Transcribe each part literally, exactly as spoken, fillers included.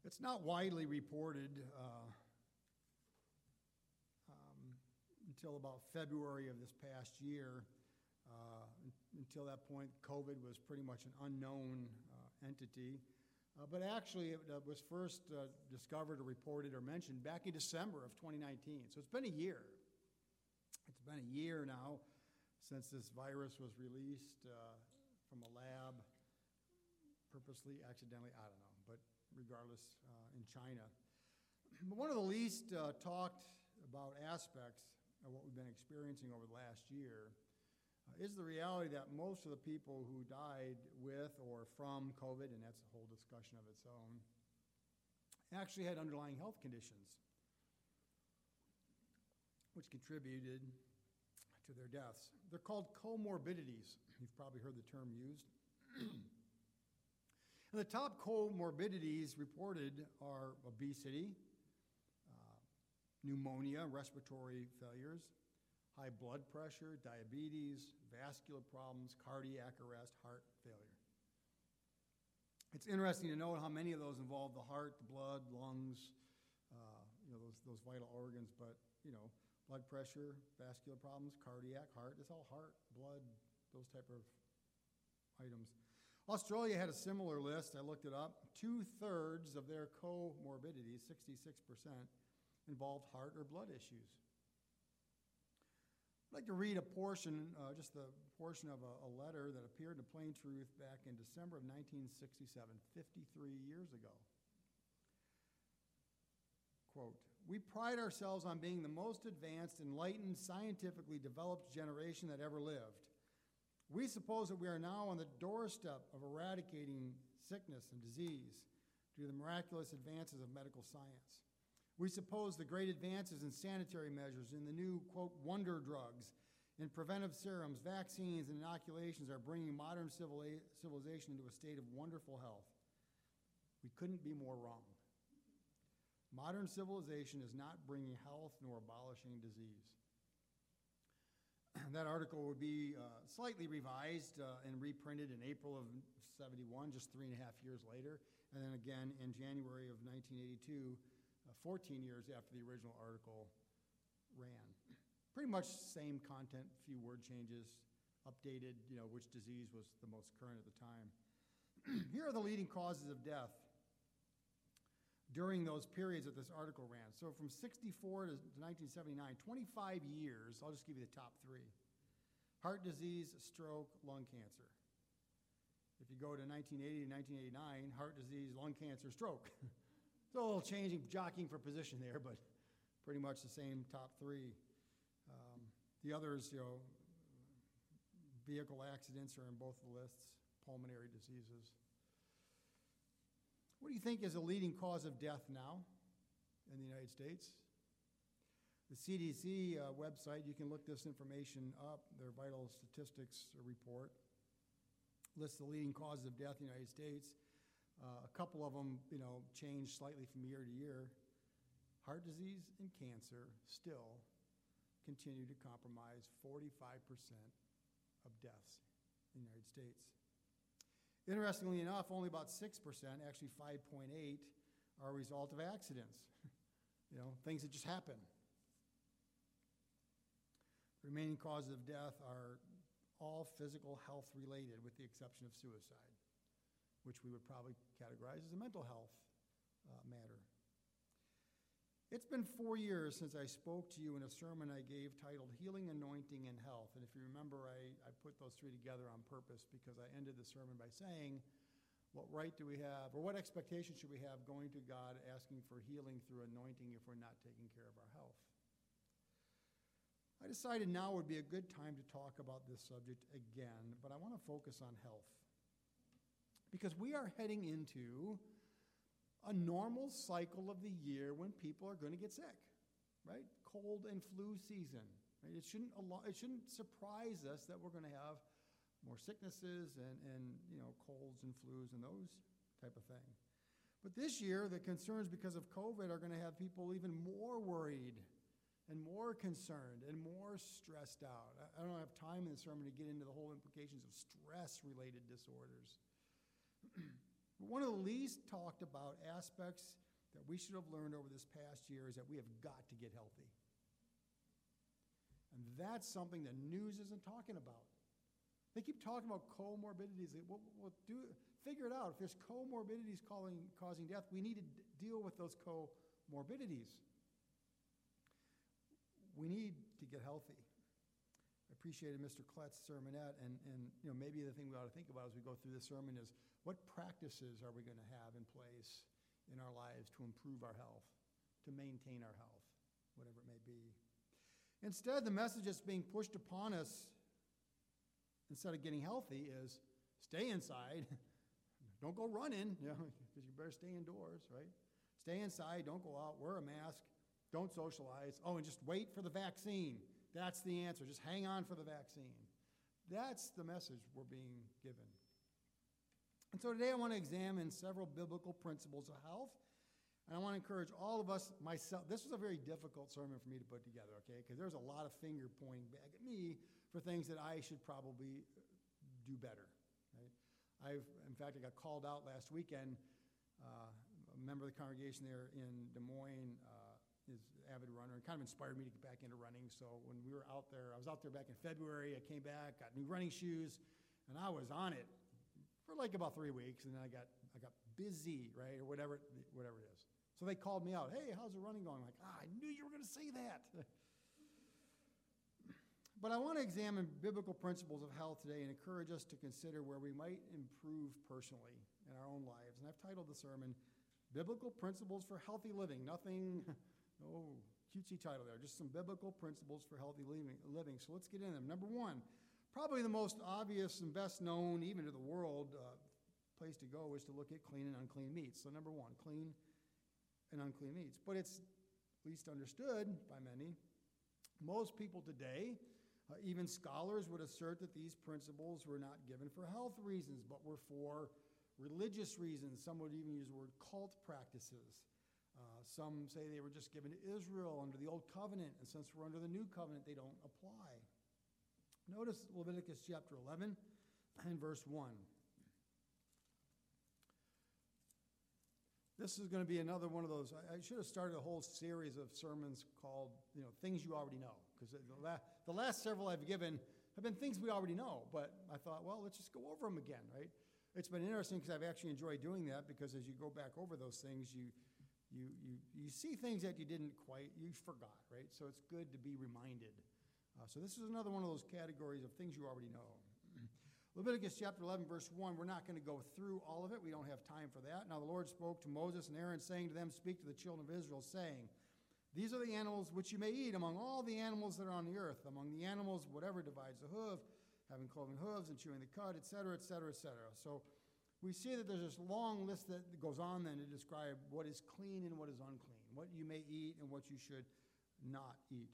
It's not widely reported uh, um, until about February of this past year. Uh, until that point, COVID was pretty much an unknown uh, entity. Uh, but actually, it uh, was first uh, discovered or reported or mentioned back in December of twenty nineteen. So it's been a year. It's been a year now since this virus was released uh, from a lab, purposely, accidentally, I don't know, but regardless, uh, in China. But one of the least uh, talked about aspects of what we've been experiencing over the last year uh, is the reality that most of the people who died with or from COVID, and that's a whole discussion of its own, actually had underlying health conditions which contributed to their deaths. They're called comorbidities. You've probably heard the term used. And the top comorbidities reported are obesity, uh, pneumonia, respiratory failures, high blood pressure, diabetes, vascular problems, cardiac arrest, heart failure. It's interesting to note how many of those involve the heart, the blood, lungs, uh, you know, those, those vital organs, but, you know, blood pressure, vascular problems, cardiac, heart, it's all heart, blood, those type of items. Australia had a similar list. I looked it up. Two-thirds of their comorbidities, sixty-six percent, involved heart or blood issues. I'd like to read a portion, uh, just the portion of a, a letter that appeared in Plain Truth back in December of nineteen sixty-seven, fifty-three years ago. Quote, "We pride ourselves on being the most advanced, enlightened, scientifically developed generation that ever lived. We suppose that we are now on the doorstep of eradicating sickness and disease due to the miraculous advances of medical science. We suppose the great advances in sanitary measures, in the new, quote, wonder drugs, in preventive serums, vaccines, and inoculations are bringing modern civilization into a state of wonderful health. We couldn't be more wrong. Modern civilization is not bringing health nor abolishing disease." That article would be uh, slightly revised uh, and reprinted in April of seventy-one, just three and a half years later, and then again in January of nineteen eighty-two, uh, fourteen years after the original article ran. Pretty much same content, few word changes, updated, you know, which disease was the most current at the time. Here are the leading causes of death during those periods that this article ran. So from sixty-four to nineteen seventy-nine, twenty-five years, I'll just give you the top three. Heart disease, stroke, lung cancer. If you go to nineteen eighty to nineteen eighty-nine, heart disease, lung cancer, stroke. It's a little changing, jockeying for position there, but pretty much the same top three. Um, the others, you know, vehicle accidents are in both the lists, pulmonary diseases. What do you think is a leading cause of death now in the United States? The C D C uh, website, you can look this information up, their vital statistics report, lists the leading causes of death in the United States. Uh, a couple of them, you know, change slightly from year to year. Heart disease and cancer still continue to compromise forty-five percent of deaths in the United States. Interestingly enough, only about six percent, actually five point eight, are a result of accidents. You know, things that just happen. The remaining causes of death are all physical health related, with the exception of suicide, which we would probably categorize as a mental health uh, matter. It's been four years since I spoke to you in a sermon I gave titled Healing, Anointing, and Health. And if you remember, I, I put those three together on purpose because I ended the sermon by saying, what right do we have, or what expectation should we have going to God asking for healing through anointing if we're not taking care of our health? I decided now would be a good time to talk about this subject again, but I want to focus on health. Because we are heading into a normal cycle of the year when people are going to get sick, right? Cold and flu season. Right? It shouldn't it shouldn't surprise us that we're going to have more sicknesses and, and you know colds and flus and those type of thing. But this year, the concerns because of COVID are going to have people even more worried and more concerned and more stressed out. I, I don't have time in the sermon to get into the whole implications of stress-related disorders. But one of the least talked about aspects that we should have learned over this past year is that we have got to get healthy. And that's something the news isn't talking about. They keep talking about comorbidities. Well, well, do, figure it out. If there's comorbidities causing, causing death, we need to d- deal with those comorbidities. We need to get healthy. I appreciated Mister Kletz's sermonette, and, and you know, maybe the thing we ought to think about as we go through this sermon is what practices are we going to have in place in our lives to improve our health, to maintain our health, whatever it may be. Instead, the message that's being pushed upon us instead of getting healthy is stay inside. Don't go running, you know, because you better stay indoors, right? Stay inside, don't go out, wear a mask, don't socialize. Oh, and just wait for the vaccine. That's the answer. Just hang on for the vaccine. That's the message we're being given. And so today I want to examine several biblical principles of health. And I want to encourage all of us, myself. This was a very difficult sermon for me to put together, okay? Because there's a lot of finger pointing back at me for things that I should probably do better, right? I've, in fact, I got called out last weekend. Uh, a member of the congregation there in Des Moines uh, is an avid runner and kind of inspired me to get back into running. So when we were out there, I was out there back in February. I came back, got new running shoes, and I was on it for like about three weeks. And then I got I got busy, right, or whatever whatever it is. So they called me out. Hey, how's the running going? I'm like, ah, I knew you were going to say that. But I want to examine biblical principles of health today and encourage us to consider where we might improve personally in our own lives. And I've titled the sermon, Biblical Principles for Healthy Living. Nothing, no cutesy title there, just some biblical principles for healthy living. So let's get into them. Number one, probably the most obvious and best known, even to the world, uh, place to go is to look at clean and unclean meats. So number one, clean and unclean meats. But it's least understood by many. Most people today, uh, even scholars, would assert that these principles were not given for health reasons, but were for religious reasons. Some would even use the word cult practices. Uh, some say they were just given to Israel under the Old Covenant, and since we're under the New Covenant, they don't apply. Notice Leviticus chapter eleven and verse one. This is going to be another one of those. I, I should have started a whole series of sermons called, you know, things you already know. Because the, la- the last several I've given have been things we already know. But I thought, well, let's just go over them again, right? It's been interesting because I've actually enjoyed doing that, because as you go back over those things, you, you, you, you see things that you didn't quite, you forgot, right? So it's good to be reminded. Uh, so this is another one of those categories of things you already know. Leviticus chapter eleven, verse one, we're not going to go through all of it. We don't have time for that. Now the Lord spoke to Moses and Aaron, saying to them, speak to the children of Israel, saying, these are the animals which you may eat among all the animals that are on the earth, among the animals, whatever divides the hoof, having cloven hooves and chewing the cud, et cetera, et cetera, et cetera. So we see that there's this long list that goes on then to describe what is clean and what is unclean, what you may eat and what you should not eat.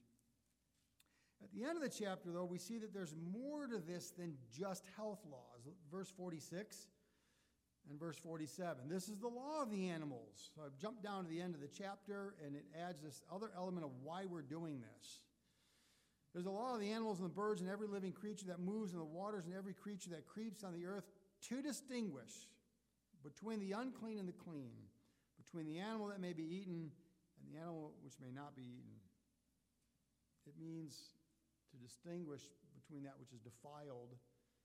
At the end of the chapter, though, we see that there's more to this than just health laws. Verse forty-six and verse forty-seven. This is the law of the animals. So I've jumped down to the end of the chapter, and it adds this other element of why we're doing this. There's a law of the animals and the birds and every living creature that moves in the waters and every creature that creeps on the earth, to distinguish between the unclean and the clean, between the animal that may be eaten and the animal which may not be eaten. It means to distinguish between that which is defiled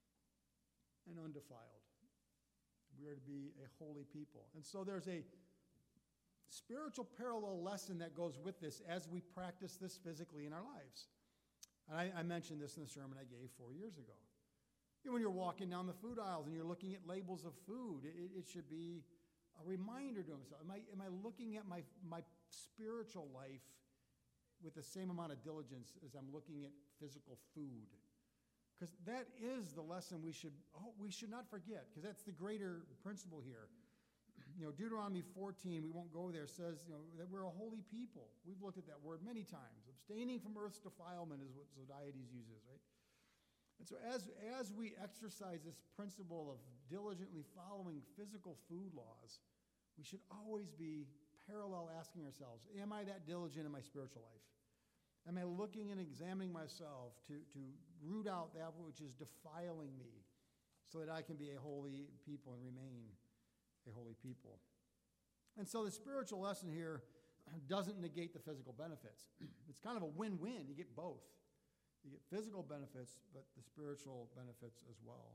and undefiled. We are to be a holy people. And so there's a spiritual parallel lesson that goes with this as we practice this physically in our lives. And I, I mentioned this in the sermon I gave four years ago. You know, when you're walking down the food aisles and you're looking at labels of food, it, it should be a reminder to himself. Am I, am I looking at my, my spiritual life with the same amount of diligence as I'm looking at physical food? Because that is the lesson we should oh, we should not forget, because that's the greater principle here. You know, Deuteronomy fourteen, we won't go there, says, you know, that we're a holy people. We've looked at that word many times. Abstaining from earth's defilement is what Zodiates uses, right? And so as, as we exercise this principle of diligently following physical food laws, we should always be parallel asking ourselves, am I that diligent in my spiritual life? Am I looking and examining myself to, to root out that which is defiling me so that I can be a holy people and remain a holy people. And so the spiritual lesson here doesn't negate the physical benefits. It's kind of a win-win. You get both. You get physical benefits, but the spiritual benefits as well.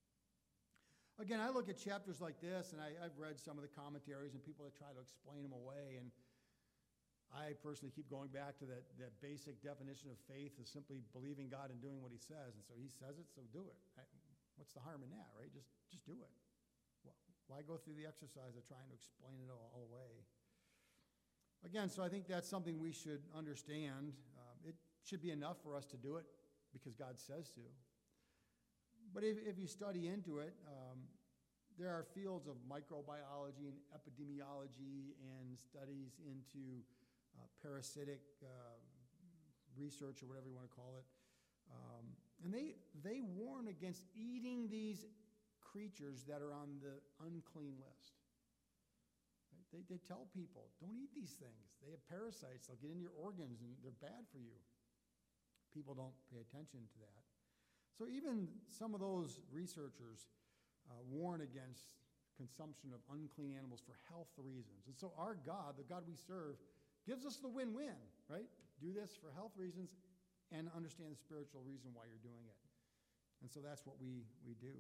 Again, I look at chapters like this, and I, I've read some of the commentaries and people that try to explain them away, and I personally keep going back to that, that basic definition of faith is simply believing God and doing what he says. And so he says it, so do it. I, what's the harm in that, right? Just, just do it. Why go through the exercise of trying to explain it all, all away? Again, so I think that's something we should understand. Um, it should be enough for us to do it because God says to. But if, if you study into it, um, there are fields of microbiology and epidemiology and studies into uh, parasitic uh, research or whatever you want to call it. Um, and they, they warn against eating these creatures that are on the unclean list. Right? They, they tell people, don't eat these things. They have parasites. They'll get into your organs, and they're bad for you. People don't pay attention to that. So even some of those researchers uh, warn against consumption of unclean animals for health reasons. And so our God, the God we serve, gives us the win-win, right? Do this for health reasons and understand the spiritual reason why you're doing it. And so that's what we, we do.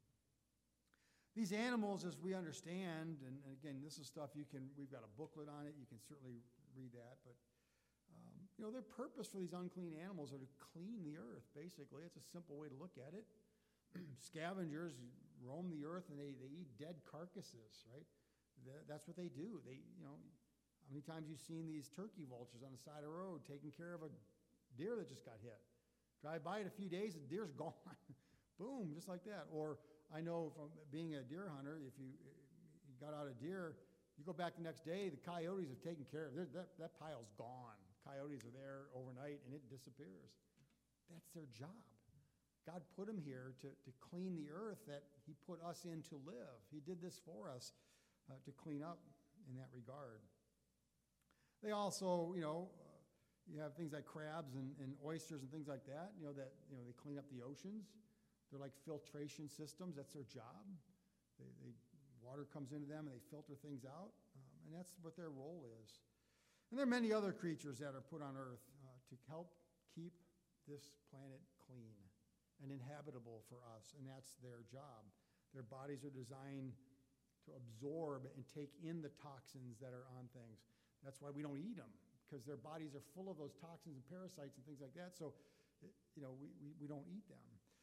These animals, as we understand, and, and again, this is stuff you can, we've got a booklet on it, you can certainly read that, but, um, you know, their purpose for these unclean animals are to clean the earth, basically. It's a simple way to look at it. Scavengers roam the earth and they, they eat dead carcasses, right? That, that's what they do. They, you know, how many times you've seen these turkey vultures on the side of the road taking care of a deer that just got hit? Drive by it a few days, the deer's gone. Boom, just like that. Or I know from being a deer hunter, if you, you got out a deer, you go back the next day, the coyotes have taken care of it. That, that pile's gone. Coyotes are there overnight, and it disappears. That's their job. God put them here to, to clean the earth that he put us in to live. He did this for us uh, to clean up in that regard. They also, you know, uh, you have things like crabs and, and oysters and things like that, you know, that, you know, they clean up the oceans. They're like filtration systems. That's their job. They, they, water comes into them, and they filter things out, um, and that's what their role is. And there are many other creatures that are put on earth uh, to help keep this planet clean and inhabitable for us, and that's their job. Their bodies are designed to absorb and take in the toxins that are on things. That's why we don't eat them, because their bodies are full of those toxins and parasites and things like that, so you know, we, we, we don't eat them.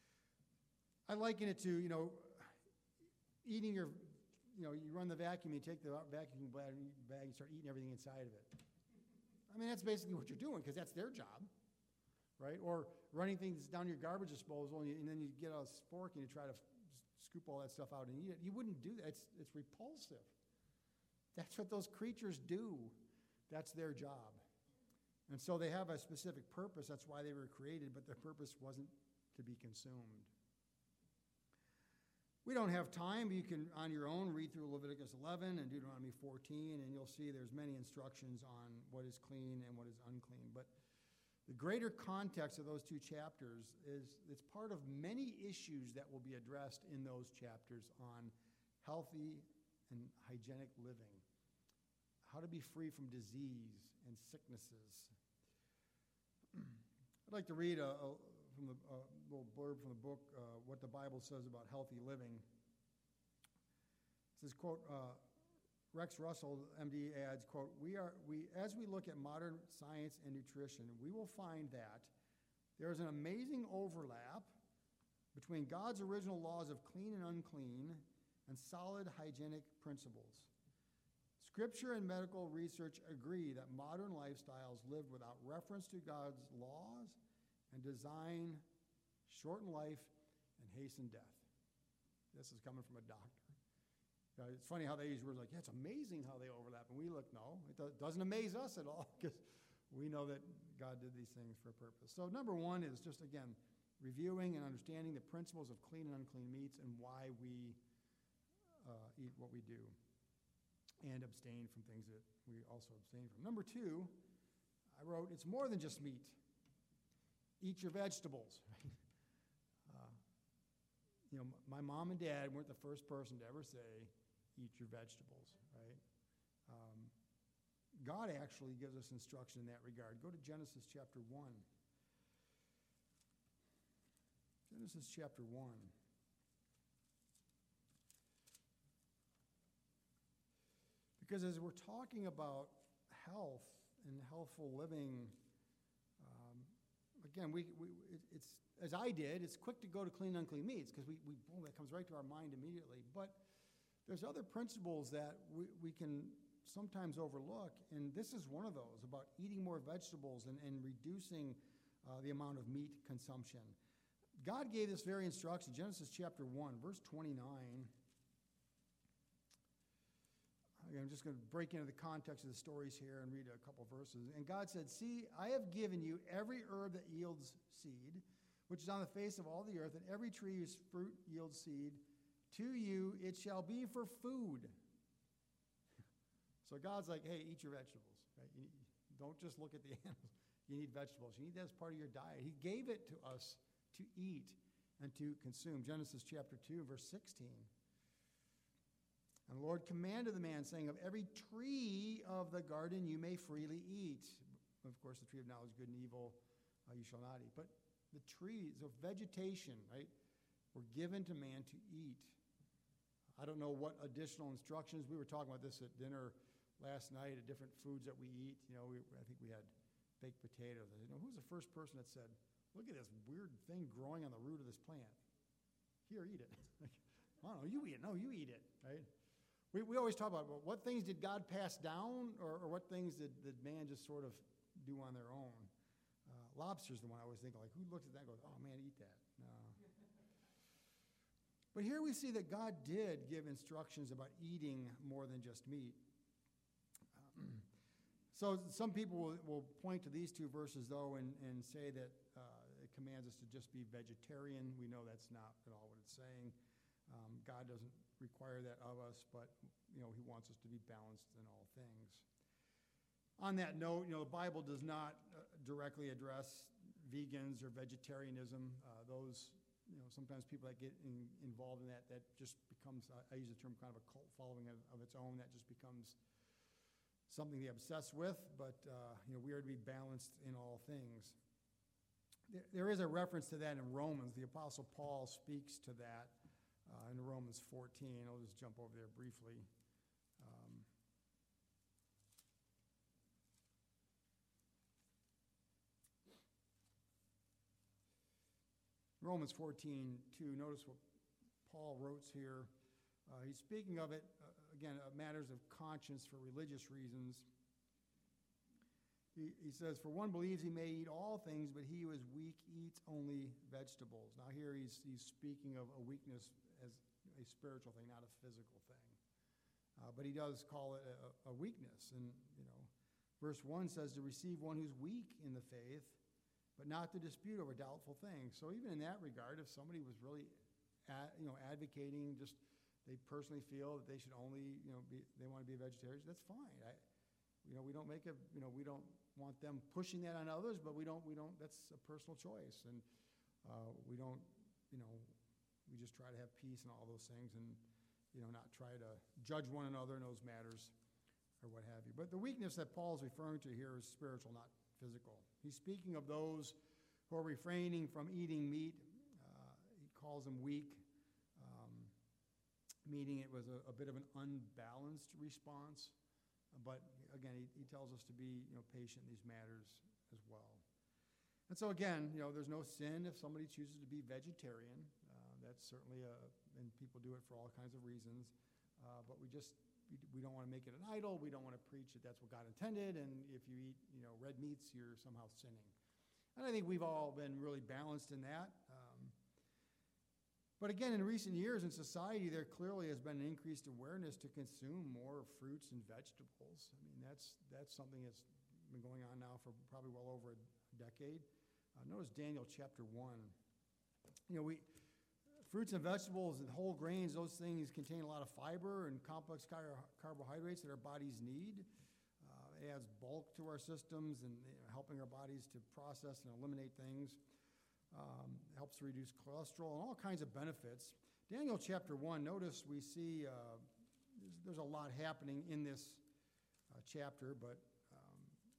I liken it to, you know, eating your, you know, you run the vacuum, you take the vacuum bag and start eating everything inside of it. I mean, that's basically what you're doing, because that's their job, right? Or running things down your garbage disposal, and, you, and then you get a fork and you try to f- scoop all that stuff out and eat it. You wouldn't do that. It's, it's repulsive. That's what those creatures do. That's their job. And so they have a specific purpose. That's why they were created, but their purpose wasn't to be consumed. We don't have time, but you can, on your own, read through Leviticus eleven and Deuteronomy fourteen, and you'll see there's many instructions on what is clean and what is unclean. But the greater context of those two chapters is it's part of many issues that will be addressed in those chapters on healthy and hygienic living, how to be free from disease and sicknesses. I'd like to read a, a from the uh, little blurb from the book, uh, What the Bible Says About Healthy Living. It says, quote, uh, Rex Russell, M D, adds, quote, we are, we, as we look at modern science and nutrition, we will find that there is an amazing overlap between God's original laws of clean and unclean and solid hygienic principles. Scripture and medical research agree that modern lifestyles lived without reference to God's laws and design shorten life and hasten death. This is coming from a doctor. Uh, it's funny how they use words like, yeah, it's amazing how they overlap. And we look, no, it do- doesn't amaze us at all, because we know that God did these things for a purpose. So number one is just, again, reviewing and understanding the principles of clean and unclean meats and why we uh, eat what we do, and abstain from things that we also abstain from. Number two, I wrote, it's more than just meat. Eat your vegetables. uh, you know, my mom and dad weren't the first person to ever say, eat your vegetables, right? Um, God actually gives us instruction in that regard. Go to Genesis chapter one. Genesis chapter one. Because as we're talking about health and healthful living, um, again, we, we it, it's as I did, it's quick to go to clean unclean meats because we, we boom, that comes right to our mind immediately. But there's other principles that we, we can sometimes overlook, and this is one of those, about eating more vegetables and, and reducing uh, the amount of meat consumption. God gave this very instruction, Genesis chapter one, verse twenty-nine. I'm just going to break into the context of the stories here and read a couple verses. And God said, "See, I have given you every herb that yields seed, which is on the face of all the earth, and every tree whose fruit yields seed. To you it shall be for food." So God's like, hey, eat your vegetables. Right? You, don't just look at the animals. You need vegetables. You need that as part of your diet. He gave it to us to eat and to consume. Genesis chapter two, verse sixteen. "And the Lord commanded the man, saying, Of every tree of the garden you may freely eat." Of course, the tree of knowledge, good and evil, uh, you shall not eat. But the trees of vegetation, right, were given to man to eat. I don't know what additional instructions. We were talking about this at dinner last night, at different foods that we eat. You know, we, I think we had baked potatoes. I said, you know, who's the first person that said, "Look at this weird thing growing on the root of this plant. Here, eat it." Like, I don't know, you eat it. No, you eat it, right? We, we always talk about, well, what things did God pass down, or, or what things did, did man just sort of do on their own? Uh, lobster's the one I always think, like, who looks at that and goes, "Oh, man, eat that"? No. But here we see that God did give instructions about eating more than just meat. Um, so some people will, will point to these two verses, though, and, and say that uh, it commands us to just be vegetarian. We know that's not at all what it's saying. Um, God doesn't require that of us, but you know, he wants us to be balanced in all things. On that note, you know, the Bible does not uh, directly address vegans or vegetarianism. Uh, those, you know, sometimes people that get in, involved in that, that just becomes, uh, I use the term kind of a cult following of, of its own. That just becomes something they obsess with. But uh, you know, we are to be balanced in all things. There, there is a reference to that in Romans. The Apostle Paul speaks to that. Uh, in Romans fourteen, I'll just jump over there briefly. Um, Romans fourteen two, notice what Paul wrote here. Uh, he's speaking of it, uh, again, uh, matters of conscience for religious reasons. He, he says, "For one believes he may eat all things, but he who is weak eats only vegetables." Now here he's, he's speaking of a weakness as a spiritual thing, not a physical thing. Uh, but he does call it a, a weakness. And, you know, verse one says to receive one who's weak in the faith, but not to dispute over doubtful things. So even in that regard, if somebody was really, ad, you know, advocating, just they personally feel that they should only, you know, be, they want to be a vegetarian, that's fine. I, you know, we don't make a, you know, we don't want them pushing that on others, but we don't, we don't, that's a personal choice. And uh, we don't, you know, we just try to have peace and all those things and, you know, not try to judge one another in those matters or what have you. But the weakness that Paul's referring to here is spiritual, not physical. He's speaking of those who are refraining from eating meat. Uh, he calls them weak, um, meaning it was a, a bit of an unbalanced response. But again, he, he tells us to be, you know, patient in these matters as well. And so again, you know, there's no sin if somebody chooses to be vegetarian. Uh, that's certainly a, and people do it for all kinds of reasons. Uh, but we just, we, we don't want to make it an idol. We don't want to preach that that's what God intended. And if you eat, you know, red meats, you're somehow sinning. And I think we've all been really balanced in that. Um, But again, in recent years in society, there clearly has been an increased awareness to consume more fruits and vegetables. I mean, that's that's something that's been going on now for probably well over a decade. Uh, notice Daniel chapter one. You know, we fruits and vegetables and whole grains, those things contain a lot of fiber and complex car- carbohydrates that our bodies need. Uh, it adds bulk to our systems and you know, helping our bodies to process and eliminate things. Um, helps to reduce cholesterol and all kinds of benefits. Daniel chapter one, notice we see uh, there's a lot happening in this uh, chapter, but um,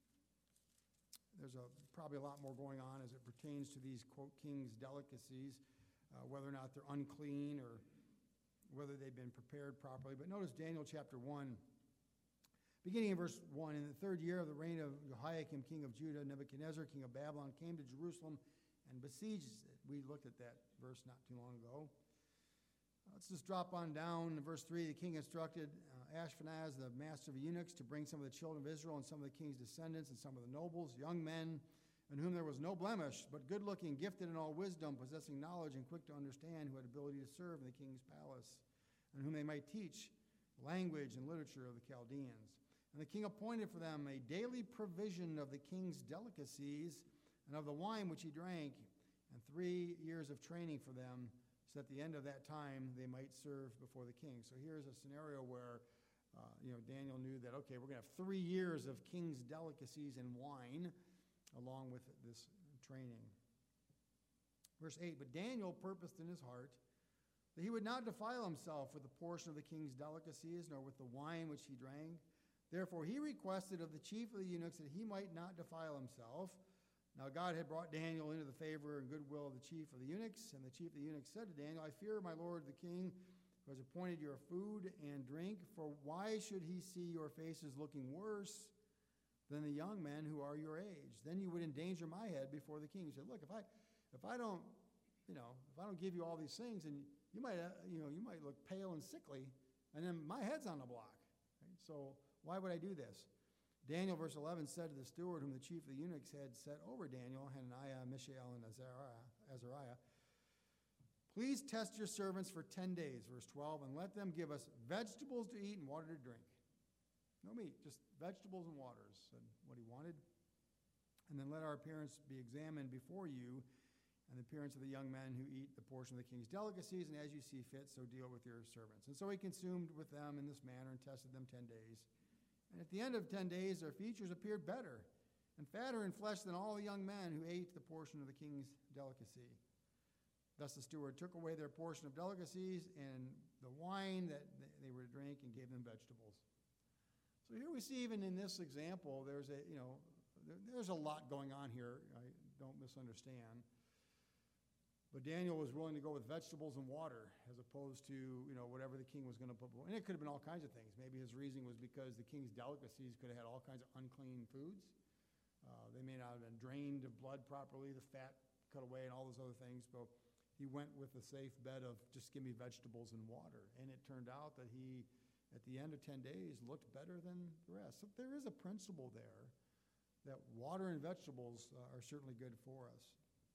there's a, probably a lot more going on as it pertains to these, quote, king's delicacies, uh, whether or not they're unclean or whether they've been prepared properly. But notice Daniel chapter one, beginning in verse one, in the third year of the reign of Jehoiakim, king of Judah, Nebuchadnezzar, king of Babylon, came to Jerusalem and besieged it. We looked at that verse not too long ago. Let's just drop on down. In verse three, the king instructed uh, Ashpenaz, the master of eunuchs, to bring some of the children of Israel and some of the king's descendants and some of the nobles, young men, in whom there was no blemish, but good-looking, gifted in all wisdom, possessing knowledge and quick to understand, who had ability to serve in the king's palace, and whom they might teach language and literature of the Chaldeans. And the king appointed for them a daily provision of the king's delicacies and of the wine which he drank, and three years of training for them, so at the end of that time they might serve before the king. So here's a scenario where uh, you know, Daniel knew that, okay, we're going to have three years of king's delicacies and wine along with this training. Verse eight, but Daniel purposed in his heart that he would not defile himself with the portion of the king's delicacies, nor with the wine which he drank. Therefore he requested of the chief of the eunuchs that he might not defile himself. Now God had brought Daniel into the favor and goodwill of the chief of the eunuchs, and the chief of the eunuchs said to Daniel, I fear my lord the king, who has appointed your food and drink, for why should he see your faces looking worse than the young men who are your age? Then you would endanger my head before the king. He said, look, if I if I don't, you know, if I don't give you all these things, and you might, uh, you know, you might look pale and sickly, and then my head's on the block. Right? So why would I do this? Daniel, verse eleven, said to the steward whom the chief of the eunuchs had set over Daniel, Hananiah, Mishael, and Azariah, Azariah, please test your servants for ten days, verse twelve, and let them give us vegetables to eat and water to drink. No meat, just vegetables and waters, said what he wanted. And then let our appearance be examined before you, and the appearance of the young men who eat the portion of the king's delicacies, and as you see fit, so deal with your servants. And so he consumed with them in this manner and tested them ten days. And at the end of ten days, their features appeared better and fatter in flesh than all the young men who ate the portion of the king's delicacy. Thus the steward took away their portion of delicacies and the wine that they were to drink and gave them vegetables. So here we see, even in this example, there's a, you know, there, there's a lot going on here. I don't misunderstand. But Daniel was willing to go with vegetables and water as opposed to, you know, whatever the king was going to put. And it could have been all kinds of things. Maybe his reasoning was because the king's delicacies could have had all kinds of unclean foods. Uh, they may not have been drained of blood properly, the fat cut away, and all those other things. But he went with the safe bet of just give me vegetables and water. And it turned out that he, at the end of ten days, looked better than the rest. So there is a principle there that water and vegetables uh, are certainly good for us.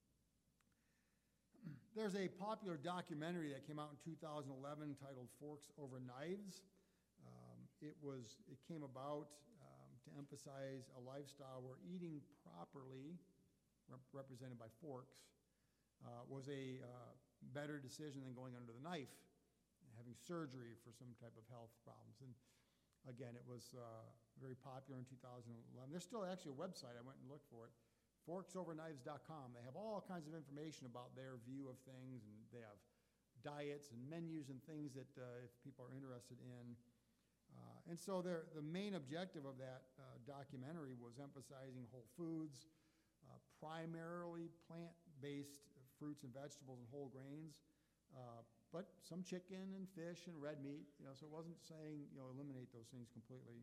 There's a popular documentary that came out in two thousand eleven titled Forks Over Knives. Um, it was it came about um, to emphasize a lifestyle where eating properly, rep- represented by forks, uh, was a uh, better decision than going under the knife and having surgery for some type of health problems. And again, it was uh, very popular in two thousand eleven. There's still actually a website. I went and looked for it. forks over knives dot com. They have all kinds of information about their view of things, and they have diets and menus and things that uh, if people are interested in. Uh, and so the main objective of that uh, documentary was emphasizing whole foods, uh, primarily plant-based fruits and vegetables and whole grains, uh, but some chicken and fish and red meat. You know, so it wasn't saying, you know, eliminate those things completely.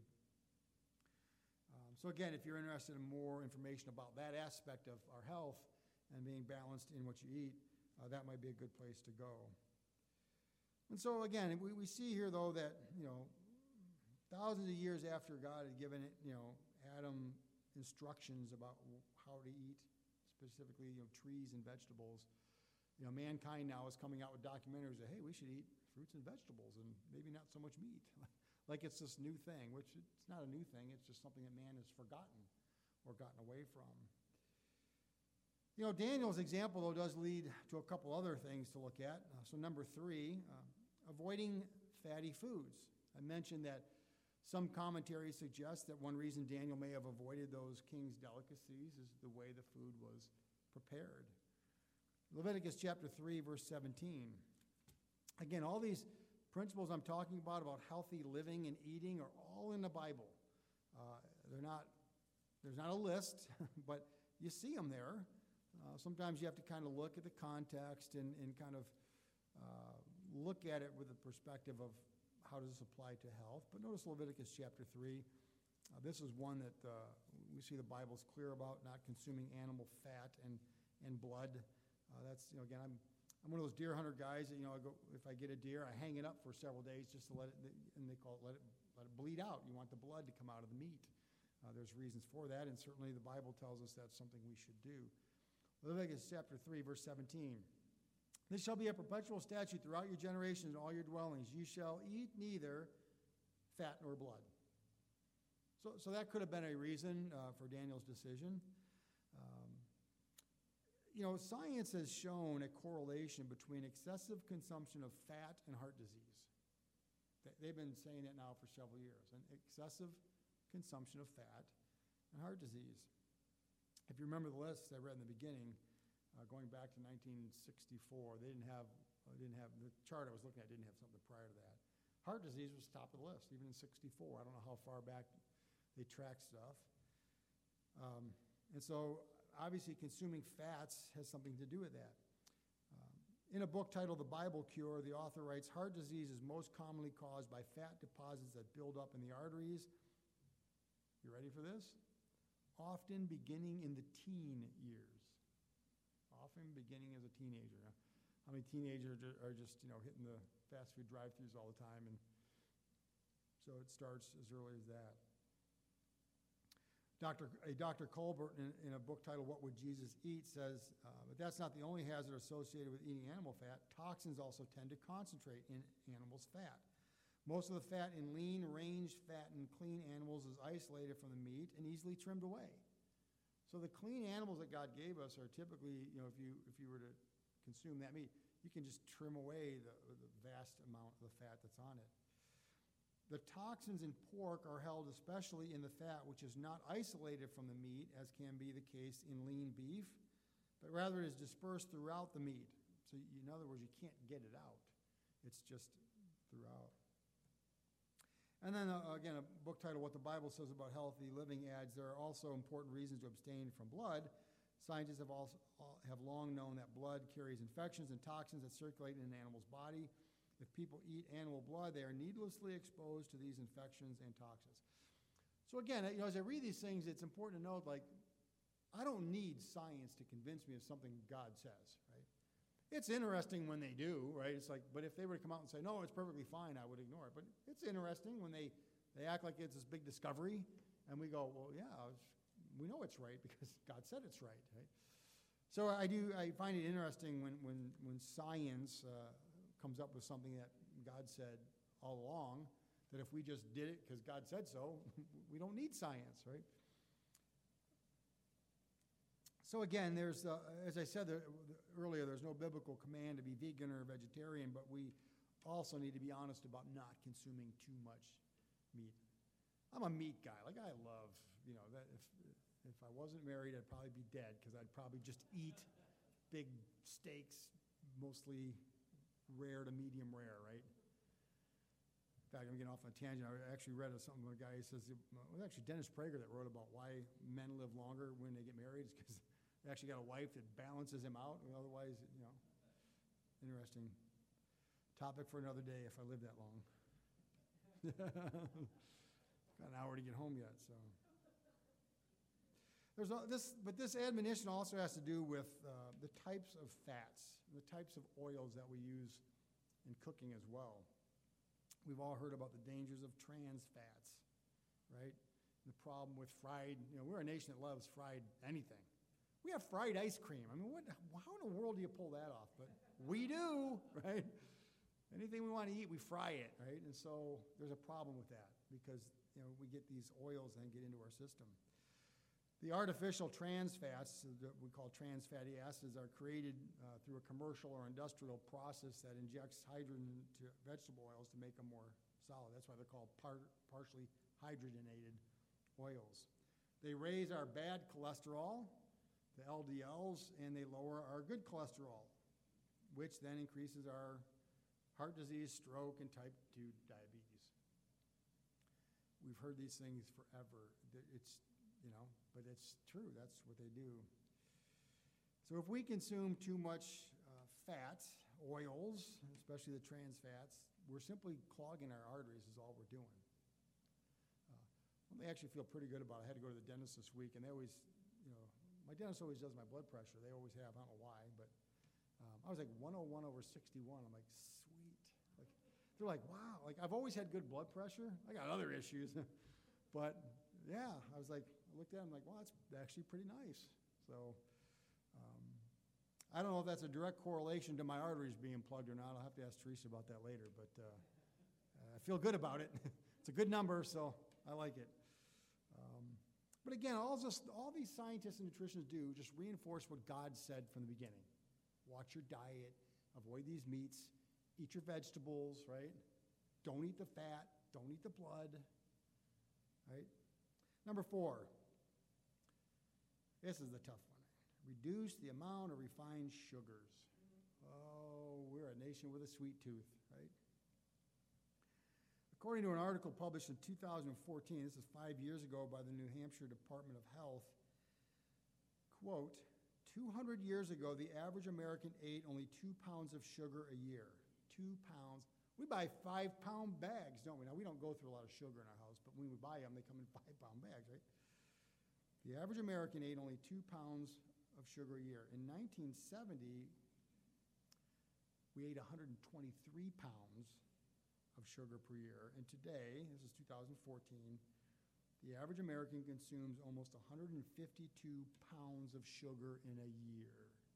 So again, if you're interested in more information about that aspect of our health and being balanced in what you eat, uh, that might be a good place to go. And so again, we, we see here, though, that, you know, thousands of years after God had given it, you know, Adam instructions about how to eat, specifically, you know, trees and vegetables, you know, mankind now is coming out with documentaries that, hey, we should eat fruits and vegetables and maybe not so much meat. Like it's this new thing, which it's not a new thing. It's just something that man has forgotten or gotten away from. You know, Daniel's example, though, does lead to a couple other things to look at. Uh, so number three, uh, avoiding fatty foods. I mentioned that some commentaries suggest that one reason Daniel may have avoided those king's delicacies is the way the food was prepared. Leviticus chapter three, verse seventeen. Again, all these principles I'm talking about, about healthy living and eating, are all in the Bible. Uh, they're not, there's not a list, but you see them there. Uh, sometimes you have to kind of look at the context and, and kind of uh, look at it with the perspective of how does this apply to health. But notice Leviticus chapter three. Uh, this is one that uh, we see the Bible's clear about, not consuming animal fat and, and blood. Uh, that's, you know, again, I'm, I'm one of those deer hunter guys that, you know, I go, if I get a deer, I hang it up for several days just to let it, and they call it let it, let it bleed out. You want the blood to come out of the meat. Uh, there's reasons for that, and certainly the Bible tells us that's something we should do. Leviticus chapter three, verse seventeen. This shall be a perpetual statute throughout your generations and all your dwellings. You shall eat neither fat nor blood. So, so that could have been a reason uh, for Daniel's decision. Um, you know, science has shown a correlation between excessive consumption of fat and heart disease. They've been saying that now for several years. An excessive consumption of fat and heart disease. If you remember the list I read in the beginning, uh, going back to nineteen sixty-four, they didn't have, uh, didn't have, the chart I was looking at didn't have something prior to that. Heart disease was top of the list, even in sixty-four. I don't know how far back they track stuff. Um, and so, obviously, consuming fats has something to do with that. Um, in a book titled The Bible Cure, the author writes, heart disease is most commonly caused by fat deposits that build up in the arteries. You ready for this? Often beginning in the teen years. Often beginning as a teenager. How many teenagers are just, you know, hitting the fast food drive-thrus all the time? And so it starts as early as that. Doctor A Doctor Colbert, in, in a book titled What Would Jesus Eat, says, uh, but that's not the only hazard associated with eating animal fat. Toxins also tend to concentrate in animals' fat. Most of the fat in lean, ranged, fattened, clean animals is isolated from the meat and easily trimmed away. So the clean animals that God gave us are typically, you know, if you if you were to consume that meat, you can just trim away the, the vast amount of the fat that's on it. The toxins in pork are held especially in the fat, which is not isolated from the meat, as can be the case in lean beef, but rather is dispersed throughout the meat. So in other words, you can't get it out. It's just throughout. And then, uh, again, a book titled What the Bible Says About Healthy Living adds, there are also important reasons to abstain from blood. Scientists have, also, have long known that blood carries infections and toxins that circulate in an animal's body. If people eat animal blood, they are needlessly exposed to these infections and toxins. So again, you know, as I read these things, it's important to note, like, I don't need science to convince me of something God says, right? It's interesting when they do, right? It's like, but if they were to come out and say, no, it's perfectly fine, I would ignore it. But it's interesting when they, they act like it's this big discovery, and we go, well, yeah, we know it's right because God said it's right, right? So I do, I find it interesting when, when, when science uh, comes up with something that God said all along, that if we just did it because God said so, we don't need science, right? So again, there's, uh, as I said the, the, earlier, there's no biblical command to be vegan or vegetarian, but we also need to be honest about not consuming too much meat. I'm a meat guy. Like, I love, you know, that if, if I wasn't married, I'd probably be dead because I'd probably just eat big steaks, mostly rare to medium rare, right? In fact, I'm getting off on a tangent. I actually read something from a guy who says, it was actually Dennis Prager that wrote about why men live longer when they get married. It's because they actually got a wife that balances him out. Otherwise, you know, interesting topic for another day if I live that long. Got an hour to get home yet, so. There's a, this, but this admonition also has to do with uh, the types of fats, the types of oils that we use in cooking as well. We've all heard about the dangers of trans fats, right? The problem with fried, you know, we're a nation that loves fried anything. We have fried ice cream. I mean, what, how in the world do you pull that off? But we do, right? Anything we want to eat, we fry it, right? And so there's a problem with that because, you know, we get these oils and get into our system. The artificial trans fats that we call trans fatty acids are created uh, through a commercial or industrial process that injects hydrogen into vegetable oils to make them more solid. That's why they're called par partially hydrogenated oils. They raise our bad cholesterol, the L D Ls, and they lower our good cholesterol, which then increases our heart disease, stroke, and type two diabetes. We've heard these things forever. It's, you know, but it's true. That's what they do. So if we consume too much uh, fat, oils, especially the trans fats, we're simply clogging our arteries is all we're doing. Uh, well, they actually feel pretty good about it. I had to go to the dentist this week, and they always, you know, my dentist always does my blood pressure. They always have. I don't know why, but um, I was like one oh one over sixty-one. I'm like, sweet. Like, they're like, wow. Like, I've always had good blood pressure. I got other issues. But, yeah, I was like, I looked at it, I'm like, well, that's actually pretty nice. So um, I don't know if that's a direct correlation to my arteries being plugged or not. I'll have to ask Teresa about that later. But uh, I feel good about it. It's a good number, so I like it. Um, but again, all, this, all these scientists and nutritionists do just reinforce what God said from the beginning. Watch your diet, avoid these meats, eat your vegetables, right? Don't eat the fat, don't eat the blood, right? Number four, this is the tough one. Reduce the amount of refined sugars. Oh, we're a nation with a sweet tooth, right? According to an article published in two thousand fourteen, this is five years ago by the New Hampshire Department of Health, quote, two hundred years ago, the average American ate only two pounds of sugar a year. Two pounds. We buy five-pound bags, don't we? Now, we don't go through a lot of sugar in our house, but when we buy them, they come in five-pound bags, right? The average American ate only two pounds of sugar a year. In nineteen seventy, we ate one hundred twenty-three pounds of sugar per year. And today, this is two thousand fourteen, the average American consumes almost one hundred fifty-two pounds of sugar in a year.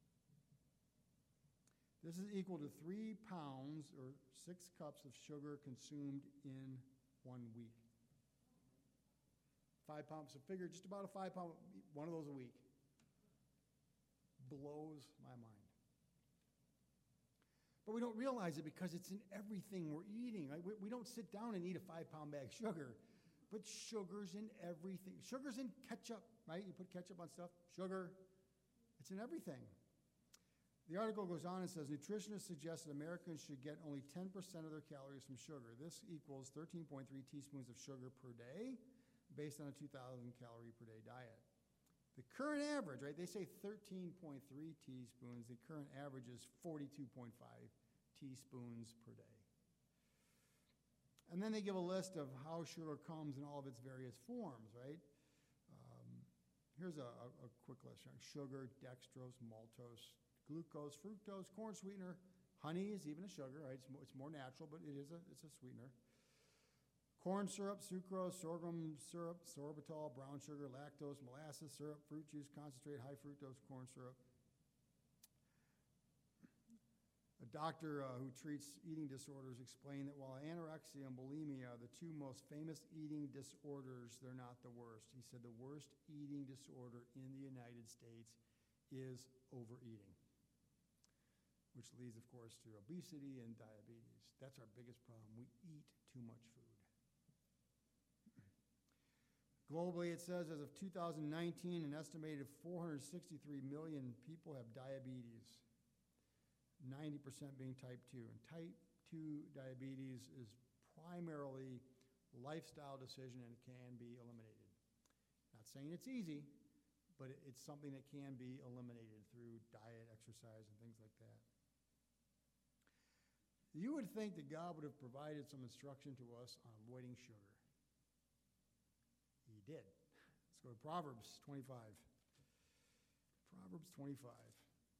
This is equal to three pounds or six cups of sugar consumed in one week. Five pounds, so figure just about a five pound, one of those a week. Blows my mind. But we don't realize it because it's in everything we're eating. Right? We, we don't sit down and eat a five-pound bag of sugar, but sugar's in everything. Sugar's in ketchup, right? You put ketchup on stuff, sugar. It's in everything. The article goes on and says, nutritionists suggest that Americans should get only ten percent of their calories from sugar. This equals thirteen point three teaspoons of sugar per day, based on a two thousand calorie per day diet. The current average, right, they say thirteen point three teaspoons. The current average is forty-two point five teaspoons per day. And then they give a list of how sugar comes in all of its various forms, right? Um, here's a, a, a quick list. Right? Sugar, dextrose, maltose, glucose, fructose, corn sweetener. Honey is even a sugar, right? It's more, it's more natural, but it is a, it's a sweetener. Corn syrup, sucrose, sorghum syrup, sorbitol, brown sugar, lactose, molasses, syrup, fruit juice, concentrate, high fructose corn syrup. A doctor uh, who treats eating disorders explained that while anorexia and bulimia are the two most famous eating disorders, they're not the worst. He said the worst eating disorder in the United States is overeating, which leads, of course, to obesity and diabetes. That's our biggest problem. We eat too much food. Globally, it says as of two thousand nineteen, an estimated four hundred sixty-three million people have diabetes, ninety percent being type two. And type two diabetes is primarily a lifestyle decision and it can be eliminated. Not saying it's easy, but it's something that can be eliminated through diet, exercise, and things like that. You would think that God would have provided some instruction to us on avoiding sugar. He did. Let's go to Proverbs twenty-five. Proverbs twenty-five.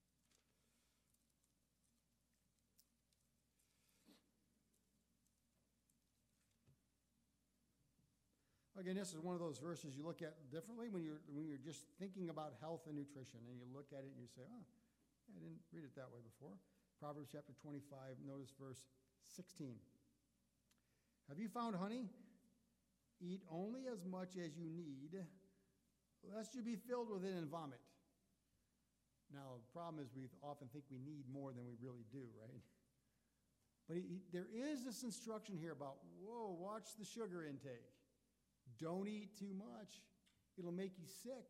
Again, this is one of those verses you look at differently when you're, when you're just thinking about health and nutrition, and you look at it and you say, oh, I didn't read it that way before. Proverbs chapter twenty-five, notice verse sixteen. Have you found honey? Eat only as much as you need, lest you be filled with it and vomit. Now, the problem is we often think we need more than we really do, right? But he, he, there is this instruction here about, whoa, watch the sugar intake. Don't eat too much. It'll make you sick.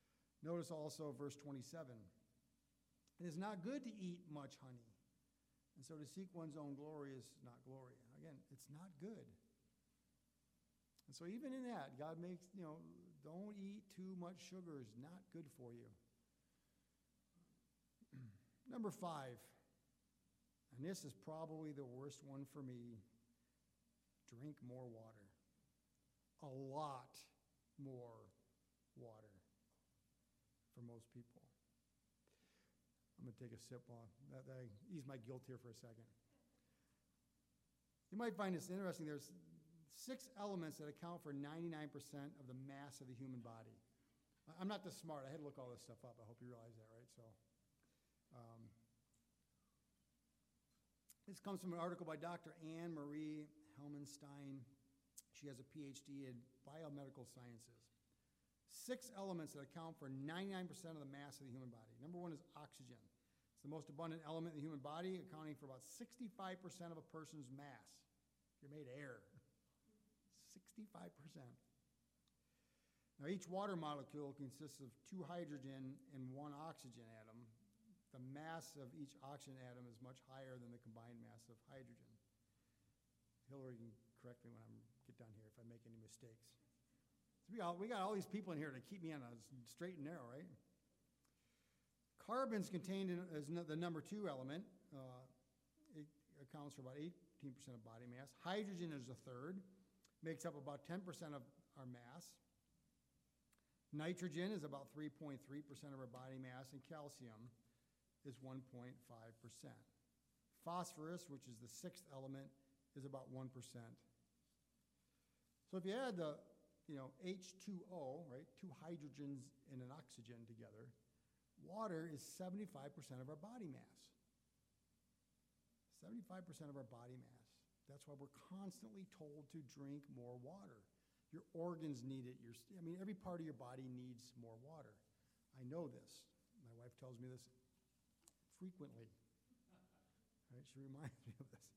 Notice also verse twenty-seven. It is not good to eat much honey, And so to seek one's own glory is not glory. Again, it's not good. And so even in that, God makes, you know, don't eat too much sugar is not good for you. Number five, and this is probably the worst one for me, drink more water. A lot more water for most people. I'm going to take a sip on that. I ease my guilt here for a second. You might find this interesting. There's six elements that account for ninety-nine percent of the mass of the human body. I'm not this smart. I had to look all this stuff up. I hope you realize that, right? So, um, this comes from an article by Doctor Anne Marie Helmenstein. She has a P H D in biomedical sciences. Six elements that account for ninety-nine percent of the mass of the human body. Number one is oxygen. It's the most abundant element in the human body, accounting for about sixty-five percent of a person's mass. You're made of air. sixty-five percent. Now, each water molecule consists of two hydrogen and one oxygen atom. The mass of each oxygen atom is much higher than the combined mass of hydrogen. Hillary can correct me when I get done here if I make any mistakes. So we, all, we got all these people in here to keep me on a straight and narrow, right? Carbon's contained in as no, the number two element. Uh, it accounts for about eighteen percent of body mass. Hydrogen is the third, makes up about ten percent of our mass. Nitrogen is about three point three percent of our body mass, and calcium is one point five percent. Phosphorus, which is the sixth element, is about one percent. So if you add the, you know, H two O, right, two hydrogens and an oxygen together, water is seventy-five percent of our body mass. seventy-five percent of our body mass. That's why we're constantly told to drink more water. Your organs need it. Your, I mean, every part of your body needs more water. I know this. My wife tells me this frequently. Right? She reminds me of this.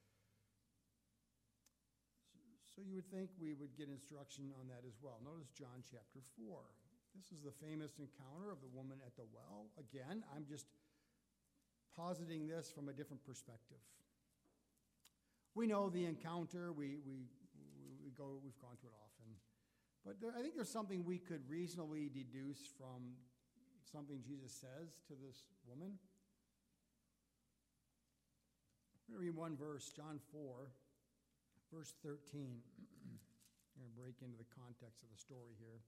So you would think we would get instruction on that as well. Notice John chapter four. This is the famous encounter of the woman at the well. Again, I'm just positing this from a different perspective. We know the encounter. We, we, we go, we've gone to it often. But there, I think there's something we could reasonably deduce from something Jesus says to this woman. I'm going to read one verse, John four. Verse thirteen, I'm going to break into the context of the story here.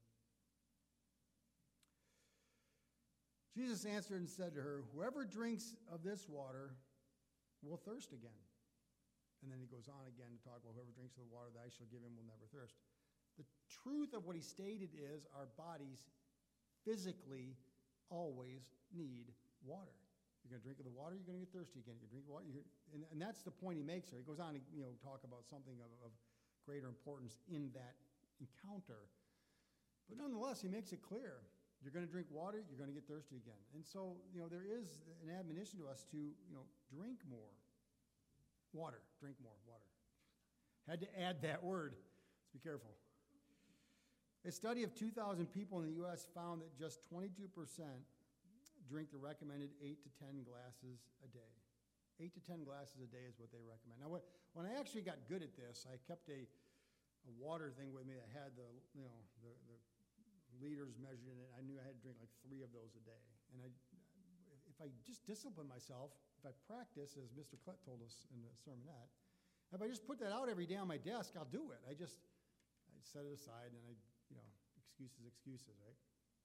Jesus answered and said to her, "Whoever drinks of this water will thirst again." And then he goes on again to talk about whoever drinks of the water that I shall give him will never thirst. The truth of what he stated is our bodies physically always need water. You're going to drink of the water, you're going to get thirsty again. You drink water, you're, and, and that's the point he makes here. He goes on to, you know, talk about something of, of greater importance in that encounter. But nonetheless, he makes it clear. You're going to drink water, you're going to get thirsty again. And so, you know, there is an admonition to us to, you know, drink more. Water, drink more water. Had to add that word. Let's be careful. A study of two thousand people in the U S found that just twenty-two percent drink the recommended eight to ten glasses a day. Eight to ten glasses a day is what they recommend. Now, what, when I actually got good at this, I kept a, a water thing with me that had the, you know, the, the liters measured in it. I knew I had to drink like three of those a day. And I, if I just discipline myself, if I practice, as Mister Klett told us in the sermonette, if I just put that out every day on my desk, I'll do it. I just, I set it aside and I, you know, excuses, excuses, right?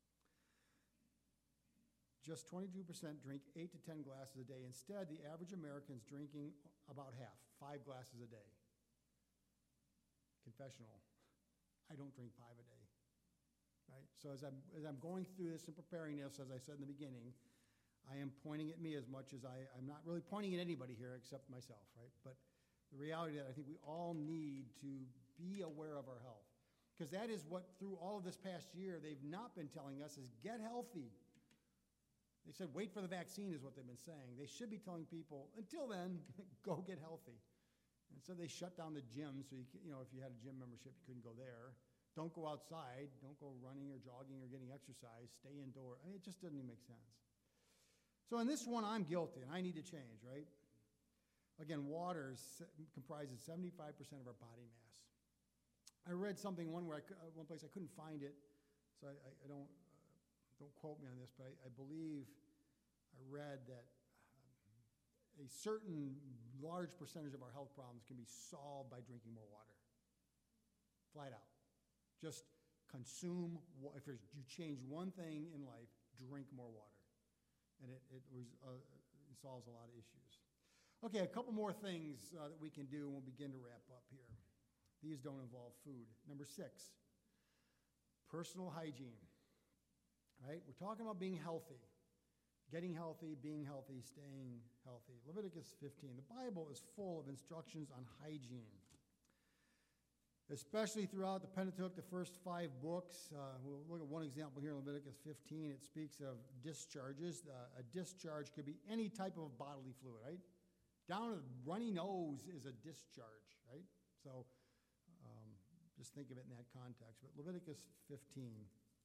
Just twenty-two percent drink eight to ten glasses a day. Instead, the average American's drinking about half, five glasses a day. Confessional. I don't drink five a day. Right? So as I'm, as I'm going through this and preparing this, as I said in the beginning, I am pointing at me as much as I, I'm not really pointing at anybody here except myself, right? But the reality that I think we all need to be aware of our health. Because that is what, through all of this past year, they've not been telling us is get healthy. They said, wait for the vaccine is what they've been saying. They should be telling people, until then, go get healthy. And so they shut down the gym, so you, you know, if you had a gym membership, you couldn't go there. Don't go outside. Don't go running or jogging or getting exercise. Stay indoors. I mean, it just doesn't even make sense. So in this one, I'm guilty, and I need to change, right? Again, water s- comprises seventy-five percent of our body mass. I read something one where I, cou- uh, one place I couldn't find it, so I, I, I don't uh, don't quote me on this, but I, I believe I read that uh, a certain large percentage of our health problems can be solved by drinking more water. Flat out. Just consume, wa- if there's, you change one thing in life, drink more water. And it, it, was, uh, it solves a lot of issues. Okay, a couple more things uh, that we can do, and we'll begin to wrap up here. These don't involve food. Number six, personal hygiene. Right? We're talking about being healthy. Getting healthy, being healthy, staying healthy. Leviticus fifteen. The Bible is full of instructions on hygiene. Especially throughout the Pentateuch, the first five books. Uh, we'll look at one example here in Leviticus fifteen. It speaks of discharges. Uh, a discharge could be any type of bodily fluid, right? Down a runny nose is a discharge, right? So um, just think of it in that context. But Leviticus fifteen,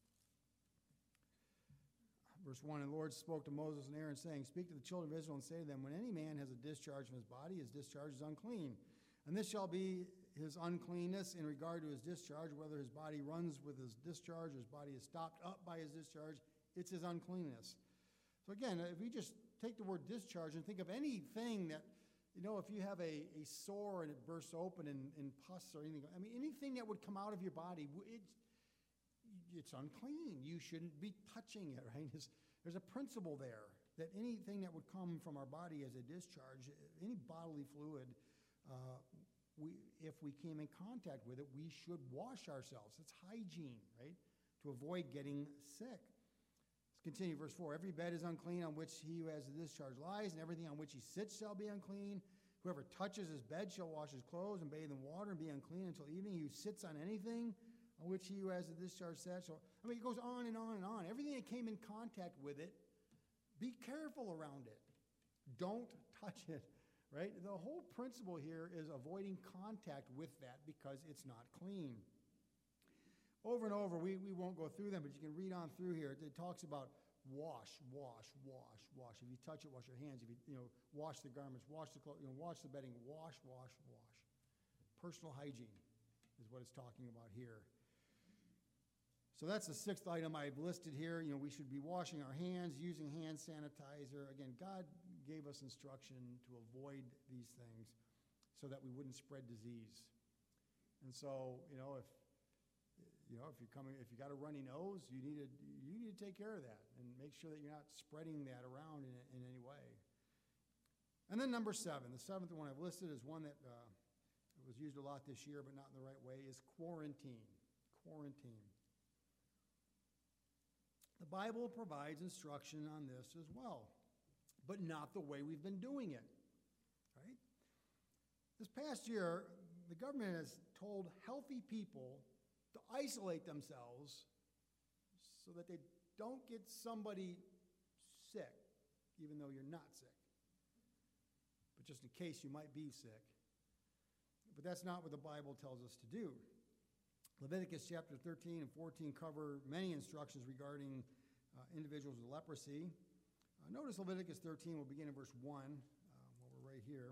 verse one, and the Lord spoke to Moses and Aaron, saying, speak to the children of Israel and say to them, when any man has a discharge from his body, his discharge is unclean. And this shall be his uncleanness in regard to his discharge, whether his body runs with his discharge or his body is stopped up by his discharge, it's his uncleanness. So again, if we just take the word discharge and think of anything that, you know, if you have a, a sore and it bursts open in, in pus or anything, I mean, anything that would come out of your body, it's, it's unclean. You shouldn't be touching it, right? There's, there's a principle there that anything that would come from our body as a discharge, any bodily fluid, uh, we, if we came in contact with it, we should wash ourselves. It's hygiene, right? To avoid getting sick. Let's continue, verse four. Every bed is unclean on which he who has the discharge lies, and everything on which he sits shall be unclean. Whoever touches his bed shall wash his clothes and bathe in water and be unclean until evening. He who sits on anything on which he who has the discharge sat shall... I mean, it goes on and on and on. Everything that came in contact with it, be careful around it. Don't touch it, right? The whole principle here is avoiding contact with that because it's not clean. Over and over, we, we won't go through them, but you can read on through here. It talks about wash, wash, wash, wash. If you touch it, wash your hands. If you, you know, wash the garments, wash the clothes, you know, wash the bedding, wash, wash, wash. Personal hygiene is what it's talking about here. So that's the sixth item I've listed here. You know, we should be washing our hands, using hand sanitizer. Again, God gave us instruction to avoid these things so that we wouldn't spread disease. And so, you know, if You know, if you're coming, if you got a runny nose, you need to you need to take care of that and make sure that you're not spreading that around in, in any way. And then number seven, the seventh one I've listed is one that uh, was used a lot this year, but not in the right way, is quarantine. Quarantine. The Bible provides instruction on this as well, but not the way we've been doing it. Right? This past year, the government has told healthy people to isolate themselves so that they don't get somebody sick, even though you're not sick. But just in case you might be sick. But that's not what the Bible tells us to do. Leviticus chapter thirteen and fourteen cover many instructions regarding uh, individuals with leprosy. Uh, notice Leviticus thirteen, we'll begin in verse one, uh, while we're right here.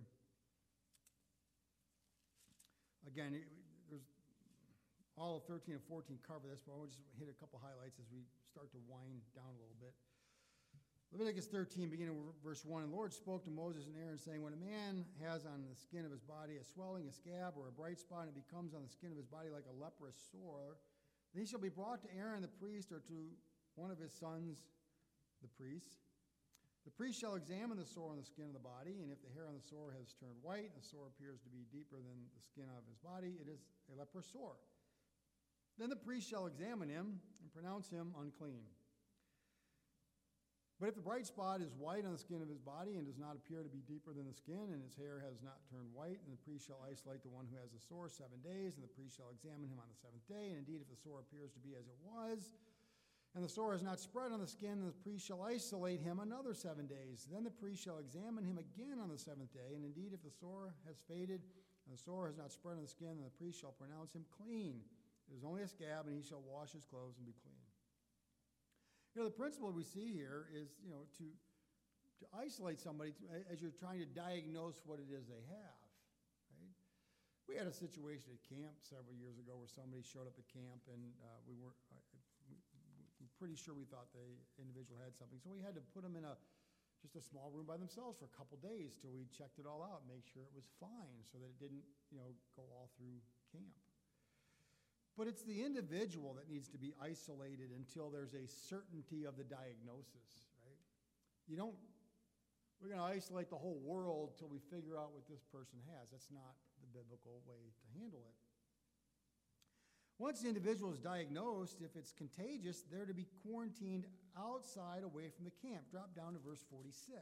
Again, it, there's all of thirteen and fourteen cover this, but I'll just hit a couple highlights as we start to wind down a little bit. Leviticus thirteen, beginning with verse one, and the Lord spoke to Moses and Aaron, saying, when a man has on the skin of his body a swelling, a scab, or a bright spot, and it becomes on the skin of his body like a leprous sore, then he shall be brought to Aaron the priest, or to one of his sons, the priests. The priest shall examine the sore on the skin of the body, and if the hair on the sore has turned white, and the sore appears to be deeper than the skin of his body, it is a leprous sore. Then the priest shall examine him and pronounce him unclean. But if the bright spot is white on the skin of his body and does not appear to be deeper than the skin, and his hair has not turned white, then the priest shall isolate the one who has the sore seven days, and the priest shall examine him on the seventh day. And indeed, if the sore appears to be as it was, and the sore has not spread on the skin, then the priest shall isolate him another seven days. Then the priest shall examine him again on the seventh day. And indeed, if the sore has faded, and the sore has not spread on the skin, then the priest shall pronounce him clean. It is only a scab, and he shall wash his clothes and be clean. You know, the principle we see here is, you know, to to isolate somebody as you're trying to diagnose what it is they have, right? We had a situation at camp several years ago where somebody showed up at camp and uh, we weren't, uh, we, we were pretty sure we thought the individual had something. So we had to put them in a, just a small room by themselves for a couple days till we checked it all out, make sure it was fine so that it didn't, you know, go all through camp. But it's the individual that needs to be isolated until there's a certainty of the diagnosis, right? You don't, we're going to isolate the whole world till we figure out what this person has. That's not the biblical way to handle it. Once the individual is diagnosed, if it's contagious, they're to be quarantined outside away from the camp. Drop down to verse forty-six.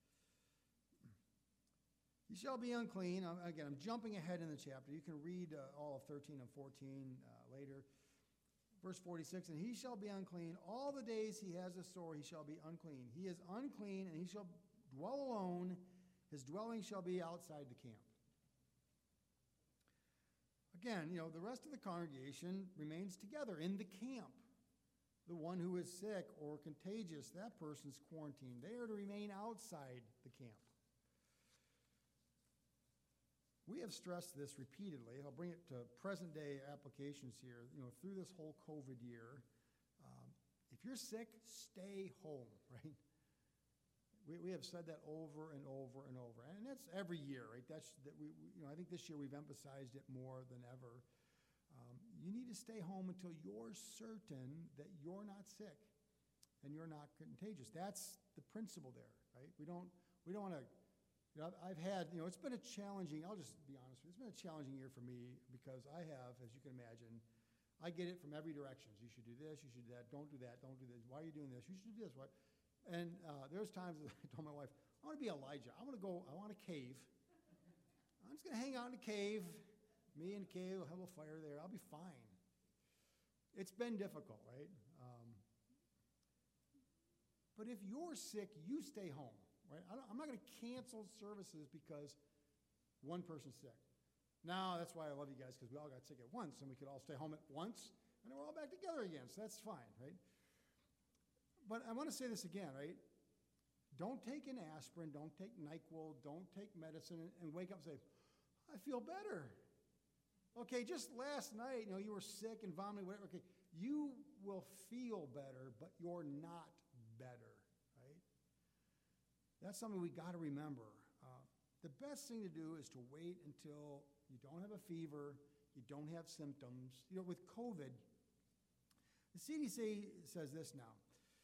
You shall be unclean. Again, I'm jumping ahead in the chapter. You can read uh, all of thirteen and fourteen uh, later. Verse forty-six, and he shall be unclean. All the days he has a sore, he shall be unclean. He is unclean, and he shall dwell alone. His dwelling shall be outside the camp. Again, you know, the rest of the congregation remains together in the camp. The one who is sick or contagious, that person's quarantined. They are to remain outside the camp. We have stressed this repeatedly. I'll bring it to present day applications here. You know, through this whole COVID year, um, if you're sick, stay home, right? We, we have said that over and over and over, and that's every year, right? That's that we, we you know I think this year we've emphasized it more than ever. Um, you need to stay home until you're certain that you're not sick and you're not contagious. That's the principle there, right? We don't we don't want to. You know, I've had you know it's been a challenging. I'll just be honest with you. It's been a challenging year for me because I have, as you can imagine, I get it from every direction. You should do this. You should do that. Don't do that. Don't do this. Why are you doing this? You should do this. Why? And uh, there's times that I told my wife, I want to be Elijah. I want to go, I want a cave. I'm just going to hang out in a cave. Me in a cave, we'll have a little fire there. I'll be fine. It's been difficult, right? Um, but if you're sick, you stay home, right? I don't, I'm not going to cancel services because one person's sick. Now, that's why I love you guys, because we all got sick at once, and we could all stay home at once, and then we're all back together again, so that's fine, right? But I want to say this again, right? Don't take an aspirin, don't take NyQuil, don't take medicine, and wake up and say, I feel better. Okay, just last night, you know, you were sick and vomiting, whatever. Okay, you will feel better, but you're not better, right? That's something we got to remember. Uh, the best thing to do is to wait until you don't have a fever, you don't have symptoms. You know, with COVID, the C D C says this now.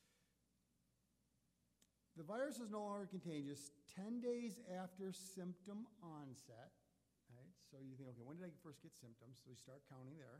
The virus is no longer contagious ten days after symptom onset, right? So you think, okay, when did I first get symptoms? So you start counting there.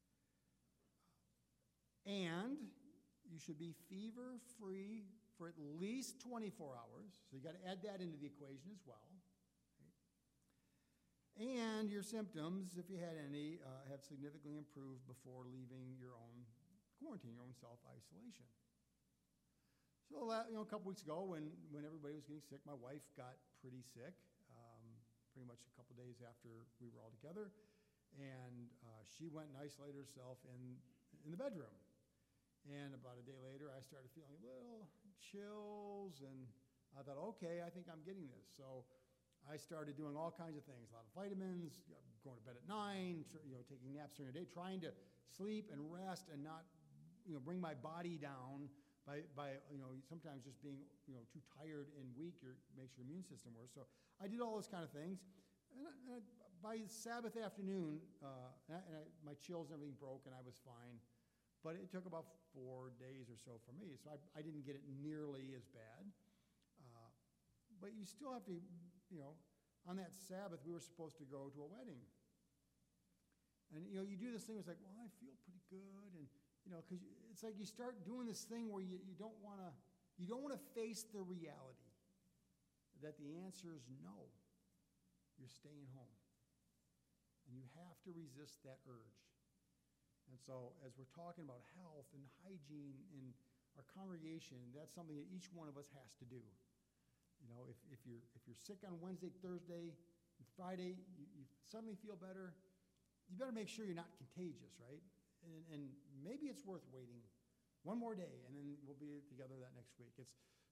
And you should be fever-free for at least twenty-four hours. So you got to add that into the equation as well. Right? And your symptoms, if you had any, uh, have significantly improved before leaving your own quarantine, your own self-isolation. So, you know, a couple weeks ago when, when everybody was getting sick, my wife got pretty sick, um, pretty much a couple days after we were all together. And uh, she went and isolated herself in, in the bedroom. And about a day later, I started feeling little chills, and I thought, okay, I think I'm getting this. So I started doing all kinds of things, a lot of vitamins, going to bed at nine, you know, taking naps during the day, trying to sleep and rest and not, you know, bring my body down. By, by you know, sometimes just being, you know, too tired and weak your, makes your immune system worse. So I did all those kind of things. And, I, and I, by Sabbath afternoon, uh, and I, and I, my chills and everything broke, and I was fine. But it took about four days or so for me. So I, I didn't get it nearly as bad. Uh, but you still have to, you know, on that Sabbath, we were supposed to go to a wedding. And, you know, you do this thing, it's like, well, I feel pretty good, and you know, because it's like you start doing this thing where you, you don't want to you don't want to face the reality that the answer is no. You're staying home. And you have to resist that urge. And so as we're talking about health and hygiene in our congregation, that's something that each one of us has to do. You know, if, if you're if you're sick on Wednesday, Thursday, and Friday, you, you suddenly feel better, you better make sure you're not contagious, right? And, and maybe it's worth waiting one more day, and then we'll be together that next week. It's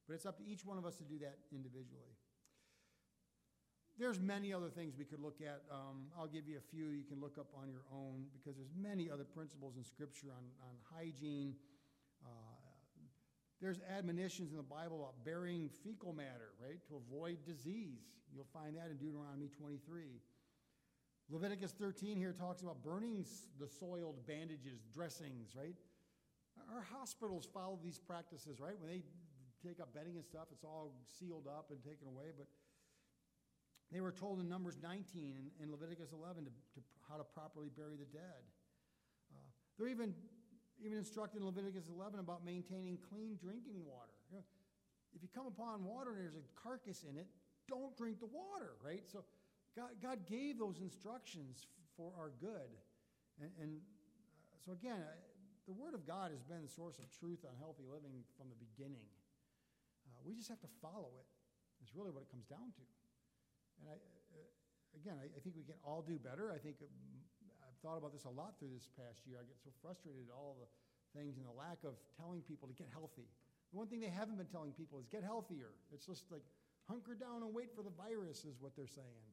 But it's up to each one of us to do that individually. There's many other things we could look at. Um, I'll give you a few you can look up on your own because there's many other principles in Scripture on, on hygiene. Uh, there's admonitions in the Bible about burying fecal matter, right, to avoid disease. You'll find that in Deuteronomy twenty-three. Leviticus thirteen here talks about burning the soiled bandages, dressings, right? Our hospitals follow these practices, right? When they take up bedding and stuff, it's all sealed up and taken away. But they were told in Numbers nineteen and, and Leviticus eleven to, to how to properly bury the dead. Uh, they're even, even instructed in Leviticus eleven about maintaining clean drinking water. You know, if you come upon water and there's a carcass in it, don't drink the water, right? So God, God gave those instructions for our good. And, and uh, so again, uh, the Word of God has been the source of truth on healthy living from the beginning. Uh, we just have to follow it. It's really what it comes down to. And I, uh, again, I, I think we can all do better. I think uh, I've thought about this a lot through this past year. I get so frustrated at all the things and the lack of telling people to get healthy. The one thing they haven't been telling people is get healthier. It's just like hunker down and wait for the virus is what they're saying.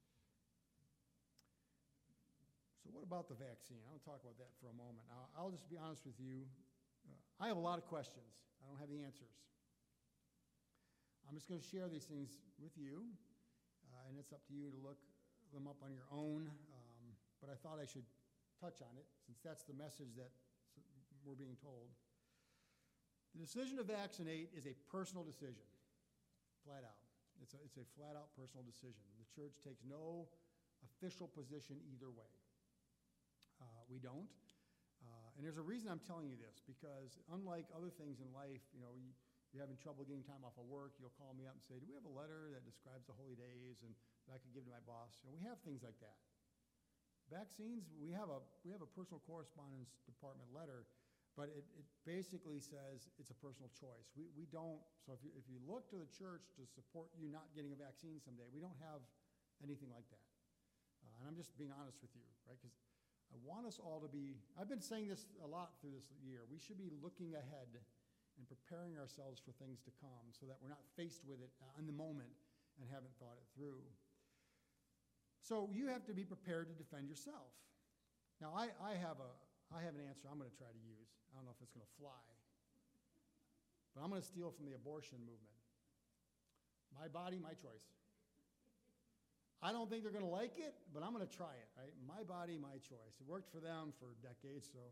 So what about the vaccine? I want to talk about that for a moment. Now, I'll just be honest with you. Uh, I have a lot of questions. I don't have the answers. I'm just going to share these things with you, uh, and it's up to you to look them up on your own. Um, but I thought I should touch on it, since that's the message that we're being told. The decision to vaccinate is a personal decision, flat out. It's a, it's a flat-out personal decision. The church takes no official position either way. Uh, we don't. Uh, and there's a reason I'm telling you this, because unlike other things in life, you know, you, you're having trouble getting time off of work, you'll call me up and say, do we have a letter that describes the holy days and that I could give to my boss? You know, we have things like that. Vaccines, we have a we have a personal correspondence department letter, but it, it basically says it's a personal choice. We we don't, so if you, if you look to the church to support you not getting a vaccine someday, we don't have anything like that. Uh, and I'm just being honest with you, right? Because I want us all to be, I've been saying this a lot through this year, we should be looking ahead and preparing ourselves for things to come so that we're not faced with it in the moment and haven't thought it through. So you have to be prepared to defend yourself. Now, I, I, have, a, I have an answer I'm going to try to use. I don't know if it's going to fly. But I'm going to steal from the abortion movement. My body, my choice. I don't think they're going to like it, but I'm going to try it, right? My body, my choice. It worked for them for decades, so.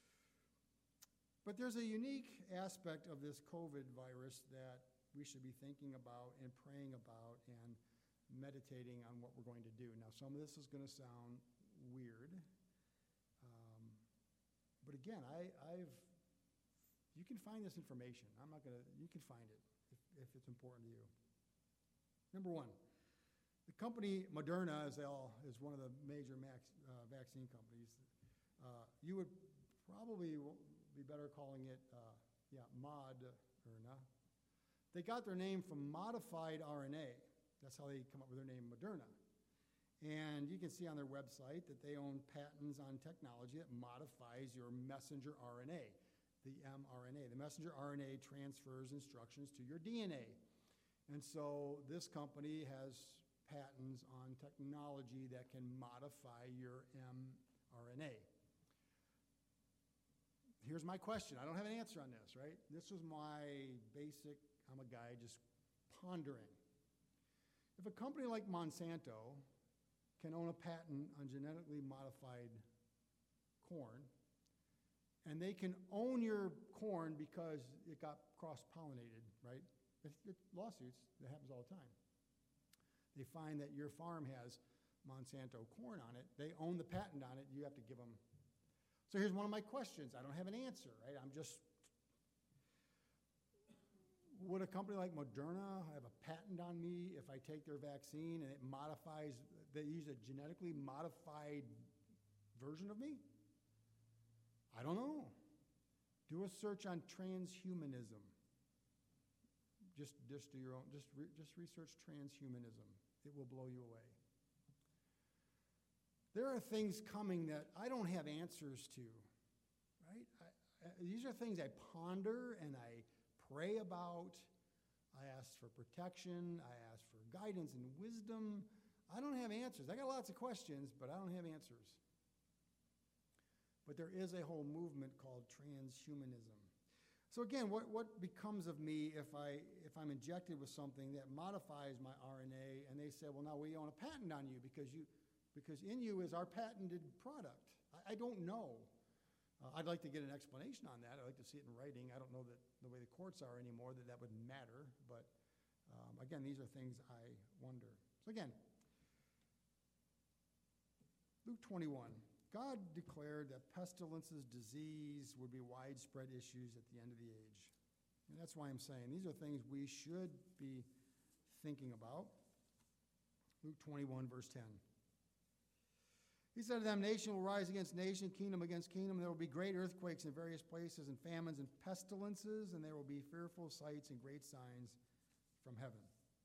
But there's a unique aspect of this COVID virus that we should be thinking about and praying about and meditating on what we're going to do. Now, some of this is going to sound weird, um, but again, I, I've, you can find this information. I'm not going to, you can find it if, if it's important to you. Number one. The company Moderna is, all, is one of the major max, uh, vaccine companies. Uh, you would probably be better calling it, uh, yeah, Moderna. They got their name from modified R N A. That's how they come up with their name, Moderna. And you can see on their website that they own patents on technology that modifies your messenger R N A, the mRNA. The messenger R N A transfers instructions to your D N A. And so this company has patents on technology that can modify your mRNA. Here's my question. I don't have an answer on this, right? This was my basic, I'm a guy just pondering. If a company like Monsanto can own a patent on genetically modified corn, and they can own your corn because it got cross-pollinated, right? It's, it's lawsuits, that happens all the time. They find that your farm has Monsanto corn on it. They own the patent on it. You have to give them. So here's one of my questions. I don't have an answer, right? I'm just, would a company like Moderna have a patent on me if I take their vaccine and it modifies, they use a genetically modified version of me? I don't know. Do a search on transhumanism. Just, just do your own, just, re, just research transhumanism. It will blow you away. There are things coming that I don't have answers to, right? I, I, these are things I ponder and I pray about, I ask for protection. I ask for guidance and wisdom. I don't have answers. I got lots of questions, but I don't have answers. But there is a whole movement called transhumanism. So again, what, what becomes of me if, I, if I'm injected with something that modifies my R N A, and they say, well, now we own a patent on you because, you, because in you is our patented product. I, I don't know. Uh, I'd like to get an explanation on that. I'd like to see it in writing. I don't know that the way the courts are anymore that that would matter. But um, again, these are things I wonder. So again, Luke twenty-one. God declared that pestilences, disease would be widespread issues at the end of the age. And that's why I'm saying these are things we should be thinking about. Luke twenty-one, verse ten. He said to them, nation will rise against nation, kingdom against kingdom. There will be great earthquakes in various places and famines and pestilences, and there will be fearful sights and great signs from heaven.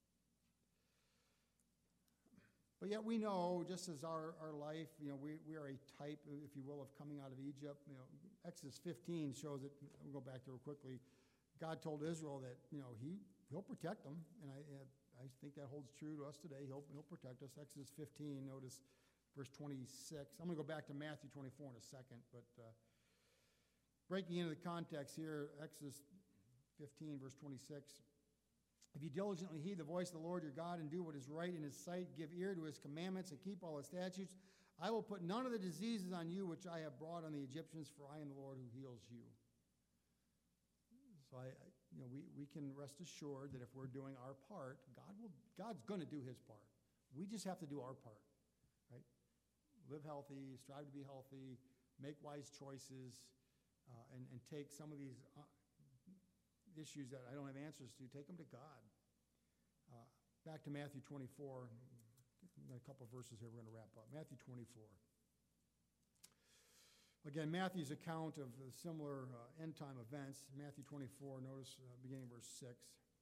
But yet we know, just as our, our life, you know, we, we are a type, if you will, of coming out of Egypt. You know, Exodus fifteen shows it. We'll go back to it quickly. God told Israel that, you know, he, he'll protect them, and I, I think that holds true to us today. He'll, he'll protect us. Exodus fifteen, notice verse twenty-six. I'm going to go back to Matthew twenty-four in a second, but uh, breaking into the context here, Exodus fifteen, verse twenty-six. If you diligently heed the voice of the Lord your God and do what is right in his sight, give ear to his commandments and keep all his statutes, I will put none of the diseases on you which I have brought on the Egyptians, for I am the Lord who heals you. So I, I you know, we, we can rest assured that if we're doing our part, God will, God's going to do his part. We just have to do our part, right? Live healthy, strive to be healthy, make wise choices, uh, and, and take some of these uh, issues that I don't have answers to, take them to God. Uh, back to Matthew twenty-four. A couple of verses here we're going to wrap up. Matthew twenty-four. Again, Matthew's account of the similar uh, end-time events. Matthew twenty-four, notice uh, beginning verse six.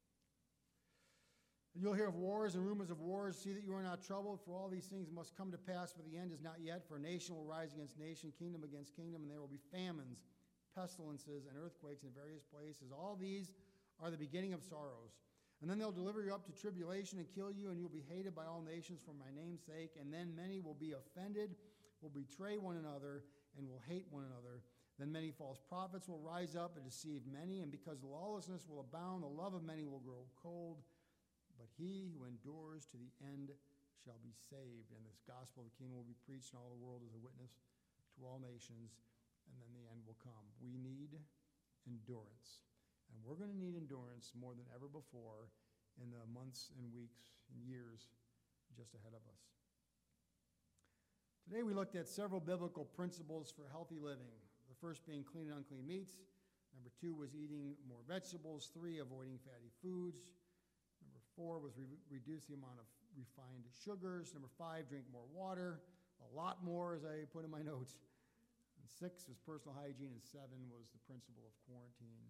And you'll hear of wars and rumors of wars. See that you are not troubled, for all these things must come to pass, but the end is not yet. For nation will rise against nation, kingdom against kingdom, and there will be famines, pestilences, and earthquakes in various places. All these are the beginning of sorrows. And then they'll deliver you up to tribulation and kill you, and you'll be hated by all nations for my name's sake. And then many will be offended, will betray one another, and will hate one another. Then many false prophets will rise up and deceive many, and because lawlessness will abound, the love of many will grow cold. But he who endures to the end shall be saved. And this gospel of the kingdom will be preached in all the world as a witness to all nations, and then the end will come. We need endurance. And we're going to need endurance more than ever before in the months and weeks and years just ahead of us. Today we looked at several biblical principles for healthy living. The first being clean and unclean meats. Number two was eating more vegetables. Three, avoiding fatty foods. Number four was re- reduce the amount of refined sugars. Number five, drink more water. A lot more, as I put in my notes. And six was personal hygiene, and seven was the principle of quarantine.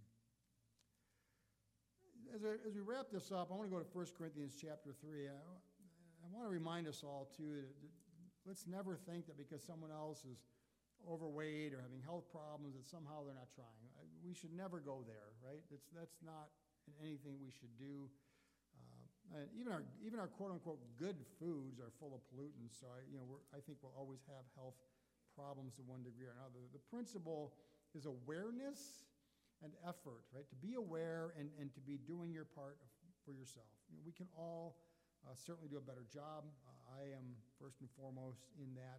As, I, as we wrap this up, I want to go to First Corinthians chapter three. I, I want to remind us all, too, that, that let's never think that because someone else is overweight or having health problems that somehow they're not trying. I, we should never go there, right? That's, that's not anything we should do. Uh, and even our even our quote-unquote good foods are full of pollutants, so I, you know, we're, I think we'll always have health problems to one degree or another. The principle is awareness and effort, right? To be aware and, and to be doing your part for yourself. You know, we can all uh, certainly do a better job. Uh, I am first and foremost in that.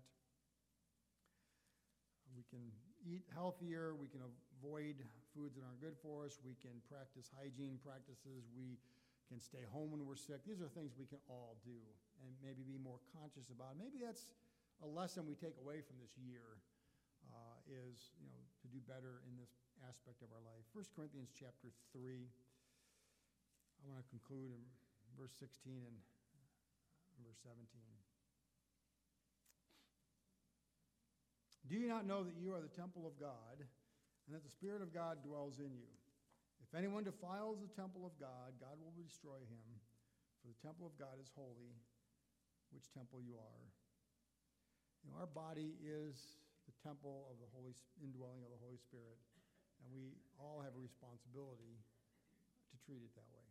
We can eat healthier. We can avoid foods that aren't good for us. We can practice hygiene practices. We can stay home when we're sick. These are things we can all do and maybe be more conscious about. Maybe that's a lesson we take away from this year. Uh, is, you know, to do better in this aspect of our life. First Corinthians chapter three. I want to conclude in verse sixteen and verse seventeen. Do you not know that you are the temple of God, and that the Spirit of God dwells in you? If anyone defiles the temple of God, God will destroy him, for the temple of God is holy, which temple you are. You know, our body is the temple of the Holy indwelling of the Holy Spirit, and we all have a responsibility to treat it that way.